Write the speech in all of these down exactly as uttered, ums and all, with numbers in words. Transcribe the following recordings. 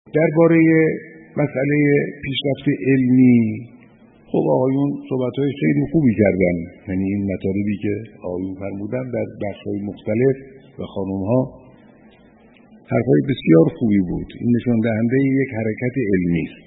درباره مسئله پیشرفت علمی خب آقایون صحبت‌های خیلی خوبی کردن، یعنی این مطالبی که آقایون فرمودن در بخش‌های مختلف و خانم‌ها حرفای بسیار خوبی بود. این نشان دهنده یک حرکت علمی است.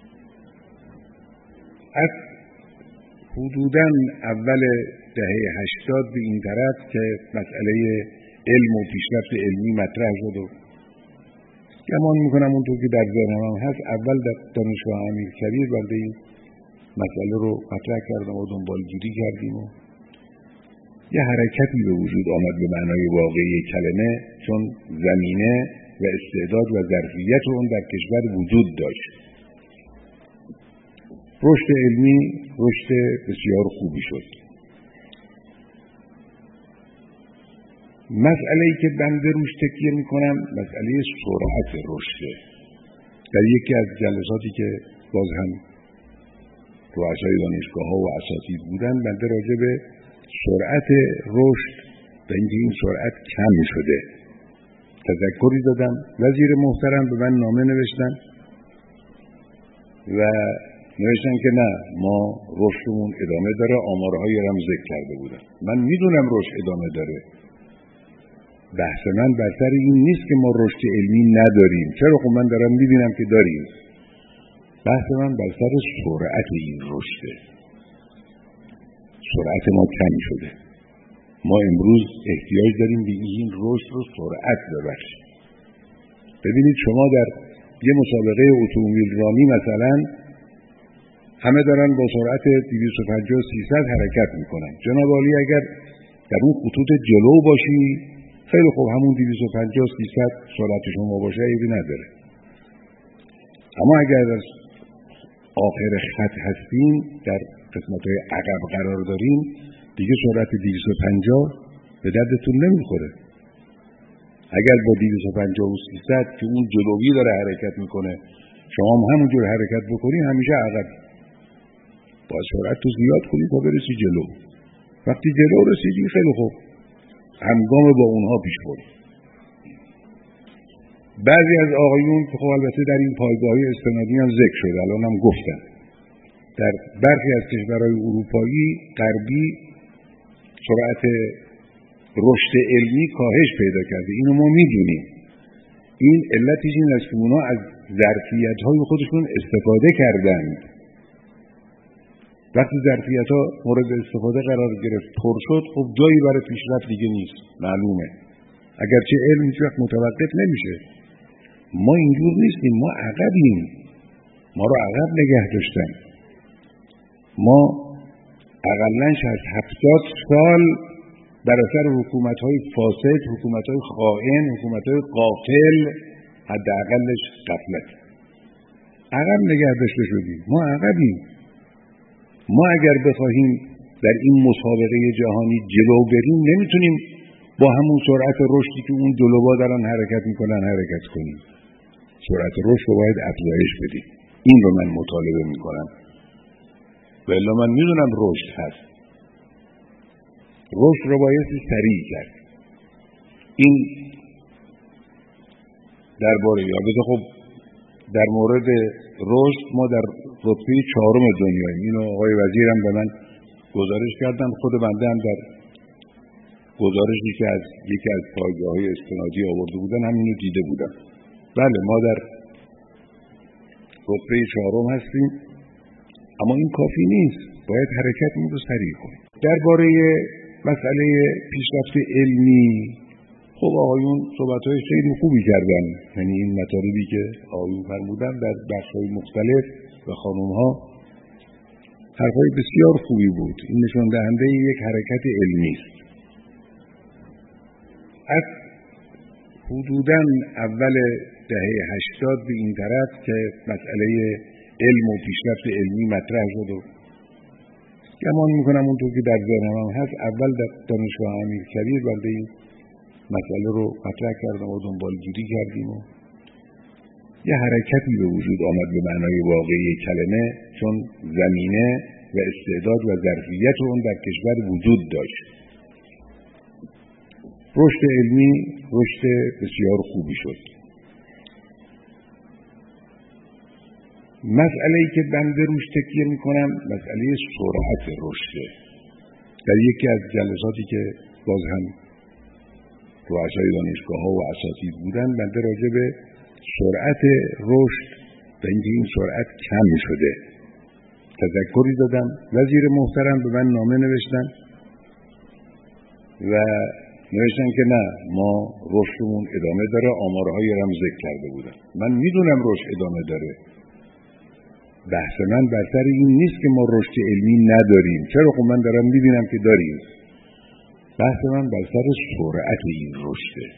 از حدوداً اول دهه هشتاد به این طرف که مسئله علم و پیشرفت علمی مطرح شد و گمان میکنم اونطور که در ذهنم هم هست اول در دانشگاه امیرکبیر بنده این مسئله رو مطرح کردم و دنبالگیری کردیم و یه حرکتی به وجود آمد به معنای واقعی کلمه، چون زمینه و استعداد و ظرفیت اون در کشور وجود داشت. رشد علمی رشد بسیار خوبی شد. مسئله‌ای که بنده روش تکیه میکنم مسئله سرعت رشده. در یکی از جلساتی که باز هم رؤسای دانشگاه‌ها و اساتید بودن بنده راجع به سرعت رشد و اینکه این سرعت کم شده تذکری دادم. وزیر محترم به من نامه نوشتن و نوشتن که نه، ما رشدمون ادامه داره، آمارهایی رو هم ذکر کرده بودن. من میدونم رشد ادامه داره. بحث من بر سر این نیست که ما رشد علمی نداریم. چرا؟ خب من دارم میبینم که داریم. بحث من بر سر سرعت این رشده. سرعت ما کم شده. ما امروز احتیاج داریم به این رشد رو سرعت ببخشیم. ببینید شما در یه مسابقه اتومبیل رانی مثلا همه دارن با سرعت دویست و پنجاه سیصد حرکت میکنن. جناب عالی اگر در اون خطوط جلو باشی خیلی خوب، همون دویست و پنجاه سیصد سرعت شما باشه عیبی نداره. اما اگر از آخر خط هستیم در قسمت‌های عقب قرار داریم دیگه سرعت دویست و پنجاه به دردتون نمیخوره. اگر با دویست و پنجاه و سیصد که اون جلویی داره حرکت میکنه شما هم همونجور حرکت بکنید همیشه عقب. با سرعت تو زیاد کنید تا برسی جلو. وقتی جلو رسیدی خیلی خوب همگام با اونها پیش برید. بعضی از آقایون که خب البته در این پایگاه‌های استنادی هم ذکر شده، الان هم گفتن، در برخی از کشورهای اروپایی غربی سرعت رشد علمی کاهش پیدا کرده. اینو ما میدونیم. این علتش این است که اونا از ظرفیت‌های خودشون استفاده کردند. وقتی ظرفیت‌ها مورد استفاده قرار گرفت، پر شد، خب جایی برای پیشرفت دیگه نیست. معلومه. اگرچه علم هیچ وقت متوقف نمیشه. ما اینجور نیستیم. ما عقبیم. ما رو عقب نگه داشتن. ما اقلاً از هفتاد سال در اثر حکومت‌های فاسد، حکومت‌های خائن، حکومت‌های قاتل، حداقلش غفلت، عقب نگه داشته شدیم. ما عقبیم. ما اگر بخواهیم در این مسابقه جهانی جلو بریم نمیتونیم با همون سرعت رشدی که اون جلوها دارن حرکت میکنن حرکت کنیم. سرعت رشد رو باید افزایش بدیم. این رو من مطالبه میکنم. ولی من میدونم رشد هست. رشد رو باید سریع کرد. این درباره یادت خب در مورد رشد ما در رتبه چهارم دنیاییم. اینو آقای وزیرم به من گزارش کردن. خود بنده هم در گزارشی که از یکی از پایگاه‌های استنادی آورده بودن همینو دیده بودم. بله ما در رتبه چهارم هستیم، اما این کافی نیست. باید حرکتمون رو سریع کنیم. درباره مسئله پیشرفت علمی خب آقایون صحبت‌های خیلی خوبی کردن، یعنی این مطالبی که آقایون فرمودن در بخش‌های مختلف و خانم‌ها حرفای بسیار خوبی بود. این نشان دهنده یک حرکت علمی است. از حدوداً اول دهه هشتاد به این طرف که مسئله علم و پیشرفت علمی مطرح شد و گمان میکنم اونطور که در ذهنم هم هست اول در دانشگاه امیرکبیر بنده این مسئله رو مطرح کردم و دنبالگیری کردیم و یه حرکتی به وجود آمد به معنای واقعی کلمه، چون زمینه و استعداد و ظرفیت اون در کشور وجود داشت. رشد علمی رشد بسیار خوبی شد. مسئله‌ای که بنده روش تکیه میکنم مسئله سرعت رشده. در یکی از جلساتی که باز هم رؤسای دانشگاه‌ها و اساتید بودن، بنده راجع به سرعت رشد و اینکه این سرعت کم شده تذکری دادم. وزیر محترم به من نامه نوشتن و نوشتن که نه، ما رشدمون ادامه داره، آمارهایی هم ذکر کرده بودن. من میدونم رشد ادامه داره، بحث من بر سر این نیست که ما رشد علمی نداریم. چرا؟ خب من دارم میبینم که داریم. بحث من بر سر سرعت این رشده.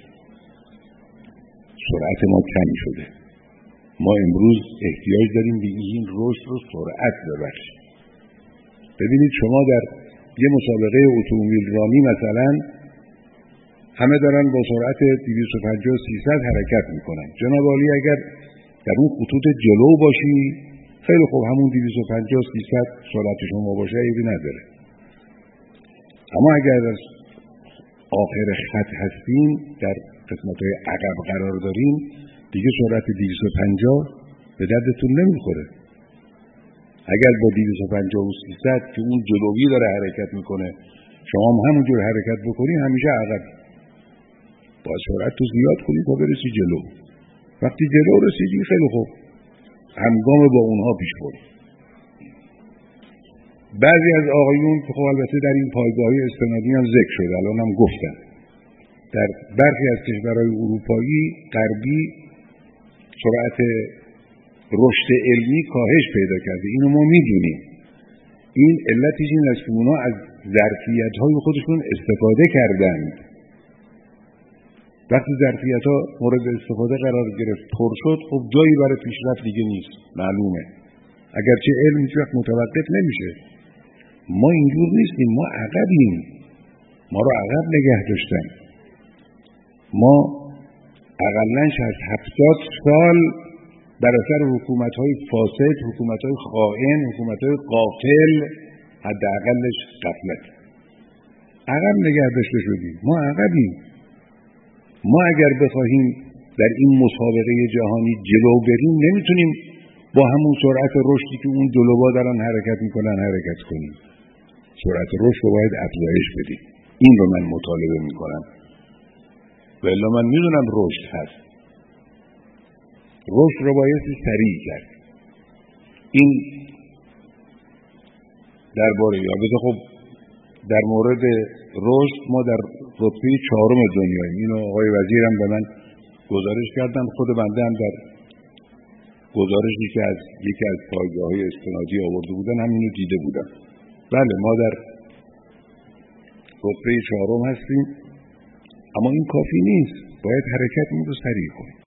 سرعت ما کم شده. ما امروز احتیاج داریم به این رشد رو سرعت ببخشیم. ببینید شما در یه مسابقه اتومبیل رانی مثلا همه دارن با سرعت دویست و پنجاه سیصد حرکت میکنن. جناب عالی اگر در اون خطوط جلو باشی خیلی خوب، همون دویست و پنجاه سیصد سرعت شما باشه عیبی نداره. اما اگر در آخر خط هستیم، در قسمت‌های عقب قرار داریم، دیگه سرعت دویست و پنجاه به دردتون نمیخوره. اگر با دویست و پنجاه و سیصد که اون جلویی داره حرکت میکنه شما هم همونجور حرکت بکنی، همیشه عقب. با سرعت تو زیاد کنی تا برسی جلو. وقتی جلو رسیدی خیلی خوب، همگام با اونها پیش برو. بعضی از آقایون که خب البته در این پایگاه‌های استنادی هم ذکر شده، الان هم گفتن، در برخی از کشورهای اروپایی غربی سرعت رشد علمی کاهش پیدا کرده. اینو ما میدونیم. این علتش این است که اونا از ظرفیت‌های خودشون استفاده کردند. وقتی ظرفیت‌ها مورد استفاده قرار گرفت، پر شد، خب جایی برای پیشرفت دیگه نیست. معلومه. اگرچه علم هیچ وقت متوقف نمیشه. ما اینجور نیستیم، ما عقبیم. ما رو عقب نگه داشتن. ما اقلاً شصت هفتاد سال بر اثر حکومت‌های فاسد، حکومت‌های خائن، حکومت‌های قاتل، حداقلش غفلت، عقب نگه داشته شدیم. ما عقبیم. ما اگر بخواهیم در این مسابقه جهانی جلو بریم نمیتونیم با همون سرعت رشدی که اون جلوها دارن حرکت میکنن حرکت کنیم. سرعت رشد رو باید افزایش بدیم. این رو من مطالبه میکنم. ولی من میدونم رشد هست. رشد رو باید سریع کرد. این درباره یابده. خب در مورد رشد ما در رتبه چهارم دنیاییم. اینو آقای وزیرم به من گزارش کردن. خود بنده هم در گزارشی که از یکی از پایگاه‌های استنادی آورده بودن همینو دیده بودم. بله ما در رتبه چهارم هستیم، اما این کافی نیست. باید حرکتمون رو سریع کنیم.